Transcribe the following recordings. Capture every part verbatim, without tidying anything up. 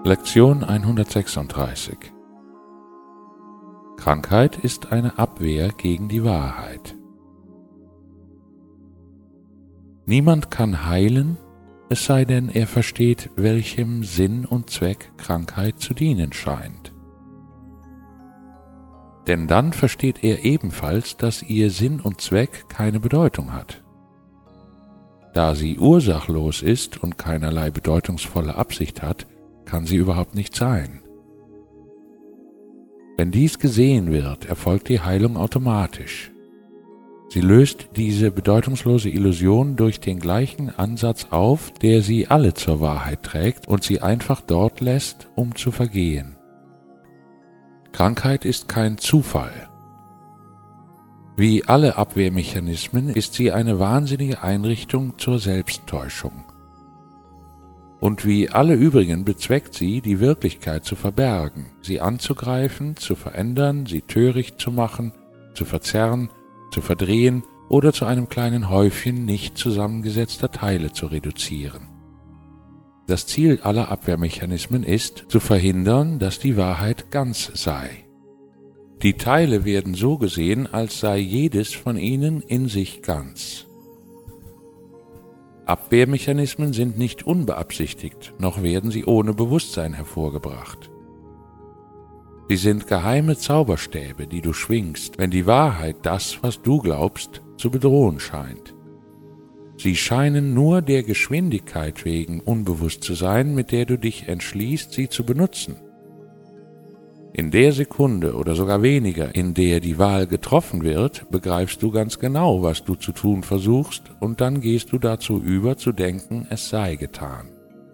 Lektion hundertsechsunddreißig. Krankheit ist eine Abwehr gegen die Wahrheit. Niemand kann heilen, es sei denn, er versteht, welchem Sinn und Zweck Krankheit zu dienen scheint. Denn dann versteht er ebenfalls, dass ihr Sinn und Zweck keine Bedeutung hat. Da sie ursachlos ist und keinerlei bedeutungsvolle Absicht hat, kann sie überhaupt nicht sein. Wenn dies gesehen wird, erfolgt die Heilung automatisch. Sie löst diese bedeutungslose Illusion durch den gleichen Ansatz auf, der sie alle zur Wahrheit trägt und sie einfach dort lässt, um zu vergehen. Krankheit ist kein Zufall. Wie alle Abwehrmechanismen ist sie eine wahnsinnige Einrichtung zur Selbsttäuschung. Und wie alle übrigen bezweckt sie, die Wirklichkeit zu verbergen, sie anzugreifen, zu verändern, sie töricht zu machen, zu verzerren, zu verdrehen oder zu einem kleinen Häufchen nicht zusammengesetzter Teile zu reduzieren. Das Ziel aller Abwehrmechanismen ist, zu verhindern, dass die Wahrheit ganz sei. Die Teile werden so gesehen, als sei jedes von ihnen in sich ganz. Abwehrmechanismen sind nicht unbeabsichtigt, noch werden sie ohne Bewusstsein hervorgebracht. Sie sind geheime Zauberstäbe, die du schwingst, wenn die Wahrheit das, was du glaubst, zu bedrohen scheint. Sie scheinen nur der Geschwindigkeit wegen unbewusst zu sein, mit der du dich entschließt, sie zu benutzen. In der Sekunde oder sogar weniger, in der die Wahl getroffen wird, begreifst du ganz genau, was du zu tun versuchst, und dann gehst du dazu über, zu denken, es sei getan.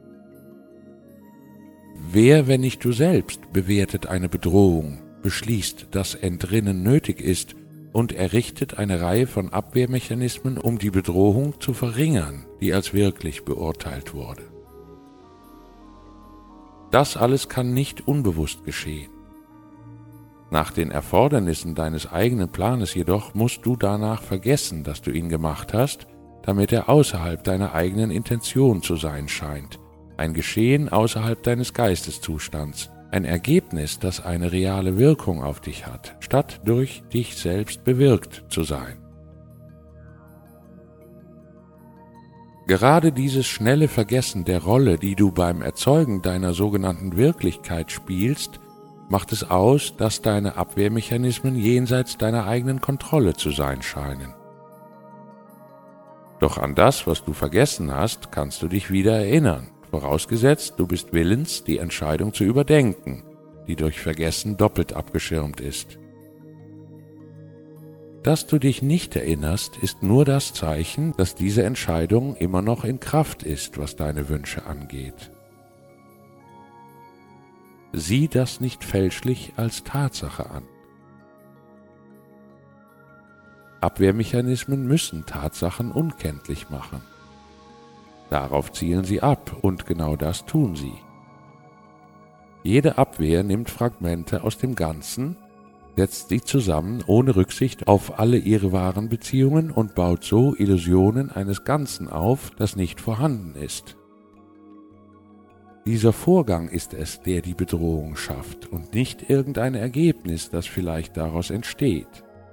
Wer, wenn nicht du selbst, bewertet eine Bedrohung, beschließt, dass Entrinnen nötig ist und errichtet eine Reihe von Abwehrmechanismen, um die Bedrohung zu verringern, die als wirklich beurteilt wurde. Das alles kann nicht unbewusst geschehen. Nach den Erfordernissen deines eigenen Planes jedoch musst du danach vergessen, dass du ihn gemacht hast, damit er außerhalb deiner eigenen Intention zu sein scheint, ein Geschehen außerhalb deines Geisteszustands, ein Ergebnis, das eine reale Wirkung auf dich hat, statt durch dich selbst bewirkt zu sein. Gerade dieses schnelle Vergessen der Rolle, die du beim Erzeugen deiner sogenannten Wirklichkeit spielst, macht es aus, dass deine Abwehrmechanismen jenseits deiner eigenen Kontrolle zu sein scheinen. Doch an das, was du vergessen hast, kannst du dich wieder erinnern, vorausgesetzt, du bist willens, die Entscheidung zu überdenken, die durch Vergessen doppelt abgeschirmt ist. Dass du dich nicht erinnerst, ist nur das Zeichen, dass diese Entscheidung immer noch in Kraft ist, was deine Wünsche angeht. Sieh das nicht fälschlich als Tatsache an. Abwehrmechanismen müssen Tatsachen unkenntlich machen. Darauf zielen sie ab, und genau das tun sie. Jede Abwehr nimmt Fragmente aus dem Ganzen, setzt sie zusammen ohne Rücksicht auf alle ihre wahren Beziehungen und baut so Illusionen eines Ganzen auf, das nicht vorhanden ist. Dieser Vorgang ist es, der die Bedrohung schafft, und nicht irgendein Ergebnis, das vielleicht daraus entsteht.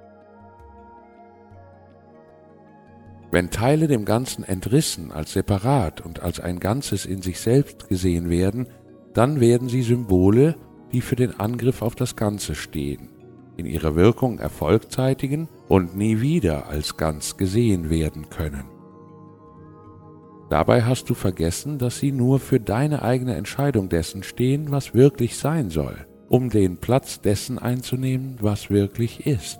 Wenn Teile dem Ganzen entrissen, als separat und als ein Ganzes in sich selbst gesehen werden, dann werden sie Symbole, die für den Angriff auf das Ganze stehen, in ihrer Wirkung Erfolg zeitigen und nie wieder als ganz gesehen werden können. Dabei hast du vergessen, dass sie nur für deine eigene Entscheidung dessen stehen, was wirklich sein soll, um den Platz dessen einzunehmen, was wirklich ist.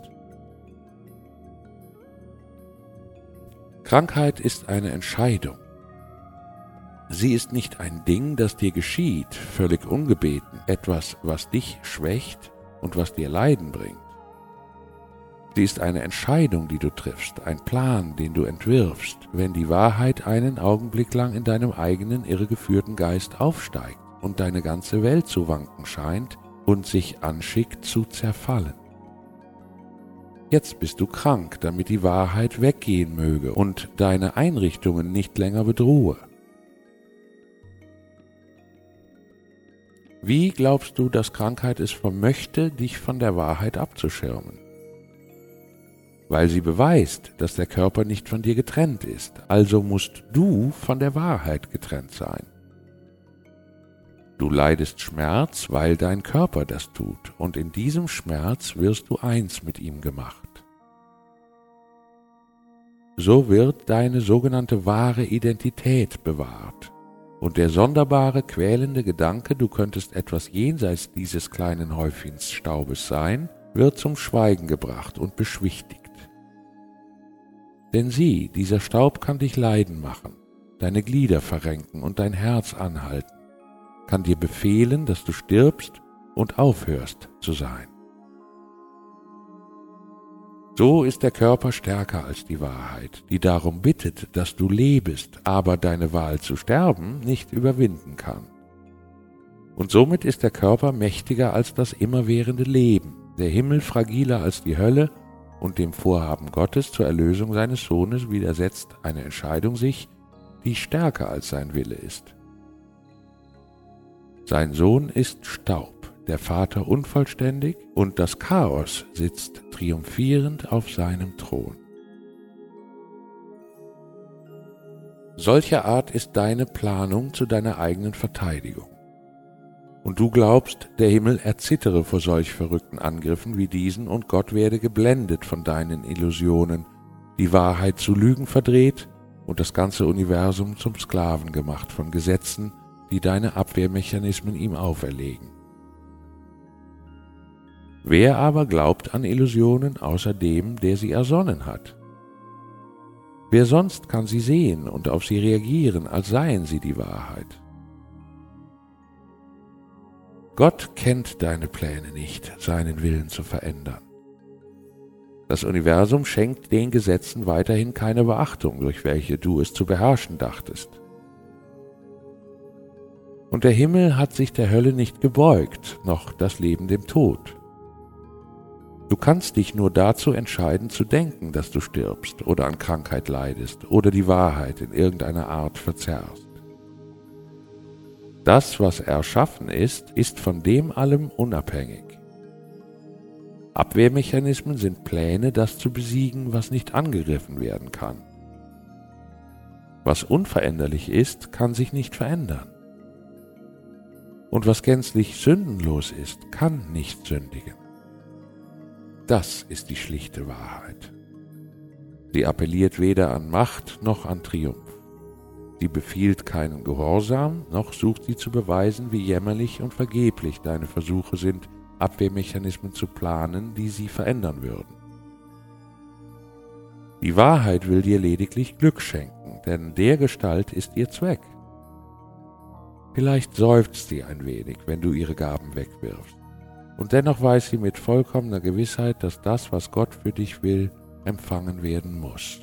Krankheit ist eine Entscheidung. Sie ist nicht ein Ding, das dir geschieht, völlig ungebeten, etwas, was dich schwächt und was dir Leiden bringt. Sie ist eine Entscheidung, die du triffst, ein Plan, den du entwirfst, wenn die Wahrheit einen Augenblick lang in deinem eigenen irregeführten Geist aufsteigt und deine ganze Welt zu wanken scheint und sich anschickt zu zerfallen. Jetzt bist du krank, damit die Wahrheit weggehen möge und deine Einrichtungen nicht länger bedrohe. Wie glaubst du, dass Krankheit es vermöchte, dich von der Wahrheit abzuschirmen? Weil sie beweist, dass der Körper nicht von dir getrennt ist, also musst du von der Wahrheit getrennt sein. Du leidest Schmerz, weil dein Körper das tut, und in diesem Schmerz wirst du eins mit ihm gemacht. So wird deine sogenannte wahre Identität bewahrt, und der sonderbare, quälende Gedanke, du könntest etwas jenseits dieses kleinen Häufchens Staubes sein, wird zum Schweigen gebracht und beschwichtigt. Denn sieh, dieser Staub kann dich leiden machen, deine Glieder verrenken und dein Herz anhalten, kann dir befehlen, dass du stirbst und aufhörst zu sein. So ist der Körper stärker als die Wahrheit, die darum bittet, dass du lebest, aber deine Wahl zu sterben nicht überwinden kann. Und somit ist der Körper mächtiger als das immerwährende Leben, der Himmel fragiler als die Hölle, und dem Vorhaben Gottes zur Erlösung seines Sohnes widersetzt eine Entscheidung sich, die stärker als sein Wille ist. Sein Sohn ist Staub, der Vater unvollständig, und das Chaos sitzt triumphierend auf seinem Thron. Solcher Art ist deine Planung zu deiner eigenen Verteidigung. Und du glaubst, der Himmel erzittere vor solch verrückten Angriffen wie diesen, und Gott werde geblendet von deinen Illusionen, die Wahrheit zu Lügen verdreht und das ganze Universum zum Sklaven gemacht von Gesetzen, die deine Abwehrmechanismen ihm auferlegen. Wer aber glaubt an Illusionen außer dem, der sie ersonnen hat? Wer sonst kann sie sehen und auf sie reagieren, als seien sie die Wahrheit? Gott kennt deine Pläne nicht, seinen Willen zu verändern. Das Universum schenkt den Gesetzen weiterhin keine Beachtung, durch welche du es zu beherrschen dachtest. Und der Himmel hat sich der Hölle nicht gebeugt, noch das Leben dem Tod. Du kannst dich nur dazu entscheiden, zu denken, dass du stirbst oder an Krankheit leidest oder die Wahrheit in irgendeiner Art verzerrst. Das, was erschaffen ist, ist von dem allem unabhängig. Abwehrmechanismen sind Pläne, das zu besiegen, was nicht angegriffen werden kann. Was unveränderlich ist, kann sich nicht verändern. Und was gänzlich sündenlos ist, kann nicht sündigen. Das ist die schlichte Wahrheit. Sie appelliert weder an Macht noch an Triumph. Sie befiehlt keinen Gehorsam, noch sucht sie zu beweisen, wie jämmerlich und vergeblich deine Versuche sind, Abwehrmechanismen zu planen, die sie verändern würden. Die Wahrheit will dir lediglich Glück schenken, denn dergestalt ist ihr Zweck. Vielleicht seufzt sie ein wenig, wenn du ihre Gaben wegwirfst, und dennoch weiß sie mit vollkommener Gewissheit, dass das, was Gott für dich will, empfangen werden muss.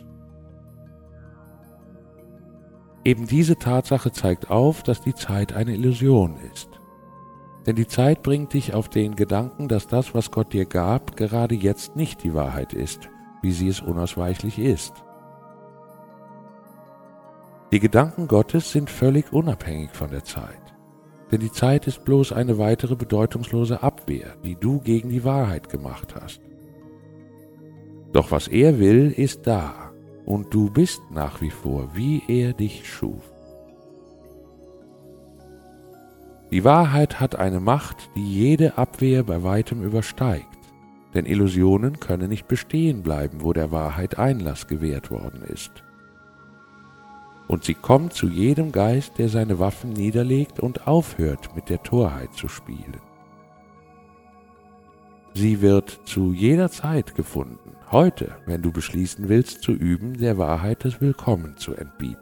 Eben diese Tatsache zeigt auf, dass die Zeit eine Illusion ist. Denn die Zeit bringt dich auf den Gedanken, dass das, was Gott dir gab, gerade jetzt nicht die Wahrheit ist, wie sie es unausweichlich ist. Die Gedanken Gottes sind völlig unabhängig von der Zeit. Denn die Zeit ist bloß eine weitere bedeutungslose Abwehr, die du gegen die Wahrheit gemacht hast. Doch was er will, ist da. Und du bist nach wie vor, wie er dich schuf. Die Wahrheit hat eine Macht, die jede Abwehr bei weitem übersteigt, denn Illusionen können nicht bestehen bleiben, wo der Wahrheit Einlass gewährt worden ist. Und sie kommt zu jedem Geist, der seine Waffen niederlegt und aufhört, mit der Torheit zu spielen. Sie wird zu jeder Zeit gefunden, heute, wenn du beschließen willst, zu üben, der Wahrheit das Willkommen zu entbieten.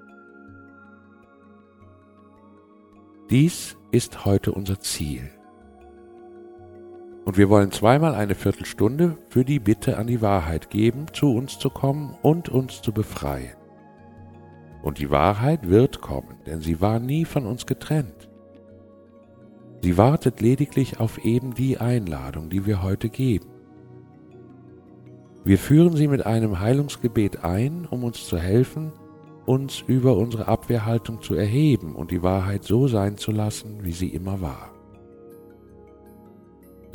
Dies ist heute unser Ziel. Und wir wollen zweimal eine Viertelstunde für die Bitte an die Wahrheit geben, zu uns zu kommen und uns zu befreien. Und die Wahrheit wird kommen, denn sie war nie von uns getrennt. Sie wartet lediglich auf eben die Einladung, die wir heute geben. Wir führen sie mit einem Heilungsgebet ein, um uns zu helfen, uns über unsere Abwehrhaltung zu erheben und die Wahrheit so sein zu lassen, wie sie immer war.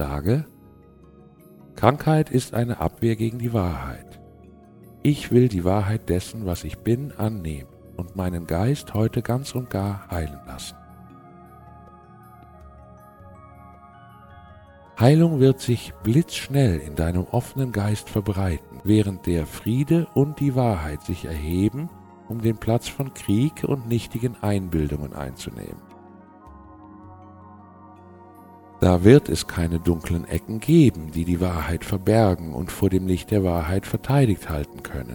Sage: Krankheit ist eine Abwehr gegen die Wahrheit. Ich will die Wahrheit dessen, was ich bin, annehmen und meinen Geist heute ganz und gar heilen lassen. Heilung wird sich blitzschnell in deinem offenen Geist verbreiten, während der Friede und die Wahrheit sich erheben, um den Platz von Krieg und nichtigen Einbildungen einzunehmen. Da wird es keine dunklen Ecken geben, die die Wahrheit verbergen und vor dem Licht der Wahrheit verteidigt halten können.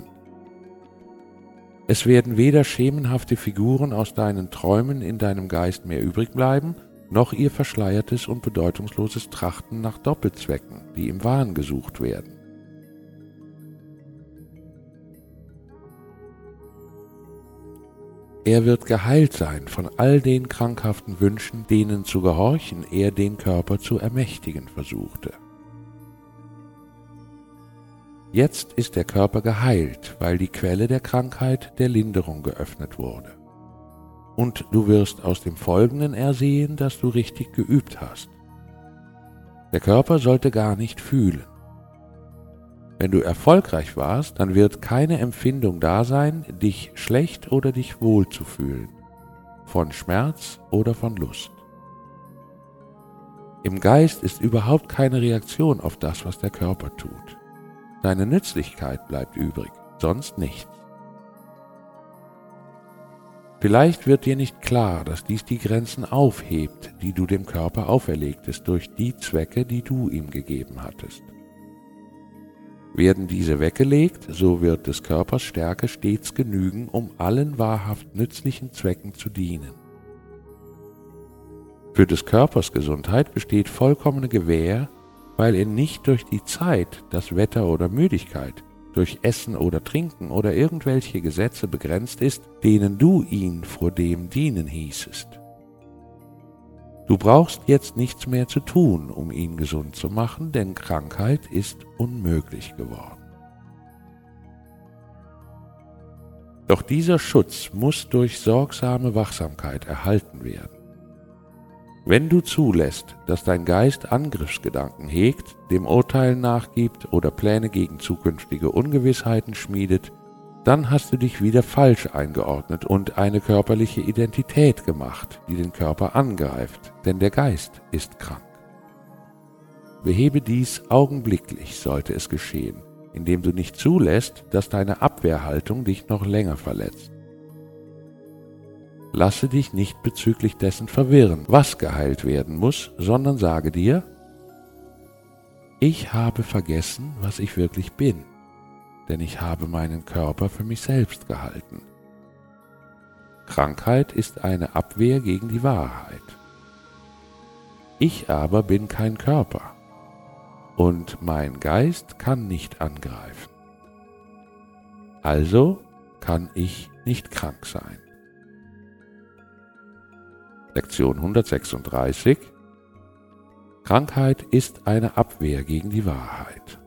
Es werden weder schemenhafte Figuren aus deinen Träumen in deinem Geist mehr übrig bleiben, noch ihr verschleiertes und bedeutungsloses Trachten nach Doppelzwecken, die im Wahn gesucht werden. Er wird geheilt sein von all den krankhaften Wünschen, denen zu gehorchen er den Körper zu ermächtigen versuchte. Jetzt ist der Körper geheilt, weil die Quelle der Krankheit der Linderung geöffnet wurde. Und du wirst aus dem Folgenden ersehen, dass du richtig geübt hast. Der Körper sollte gar nicht fühlen. Wenn du erfolgreich warst, dann wird keine Empfindung da sein, dich schlecht oder dich wohl zu fühlen, von Schmerz oder von Lust. Im Geist ist überhaupt keine Reaktion auf das, was der Körper tut. Deine Nützlichkeit bleibt übrig, sonst nichts. Vielleicht wird dir nicht klar, dass dies die Grenzen aufhebt, die du dem Körper auferlegtest durch die Zwecke, die du ihm gegeben hattest. Werden diese weggelegt, so wird des Körpers Stärke stets genügen, um allen wahrhaft nützlichen Zwecken zu dienen. Für des Körpers Gesundheit besteht vollkommene Gewähr, weil er nicht durch die Zeit, das Wetter oder Müdigkeit, durch Essen oder Trinken oder irgendwelche Gesetze begrenzt ist, denen du ihn vor dem dienen hießest. Du brauchst jetzt nichts mehr zu tun, um ihn gesund zu machen, denn Krankheit ist unmöglich geworden. Doch dieser Schutz muss durch sorgsame Wachsamkeit erhalten werden. Wenn du zulässt, dass dein Geist Angriffsgedanken hegt, dem Urteil nachgibt oder Pläne gegen zukünftige Ungewissheiten schmiedet, dann hast du dich wieder falsch eingeordnet und eine körperliche Identität gemacht, die den Körper angreift, denn der Geist ist krank. Behebe dies augenblicklich, sollte es geschehen, indem du nicht zulässt, dass deine Abwehrhaltung dich noch länger verletzt. Lasse dich nicht bezüglich dessen verwirren, was geheilt werden muss, sondern sage dir: Ich habe vergessen, was ich wirklich bin, denn ich habe meinen Körper für mich selbst gehalten. Krankheit ist eine Abwehr gegen die Wahrheit. Ich aber bin kein Körper, und mein Geist kann nicht angreifen. Also kann ich nicht krank sein. Lektion hundertsechsunddreißig: Krankheit ist eine Abwehr gegen die Wahrheit.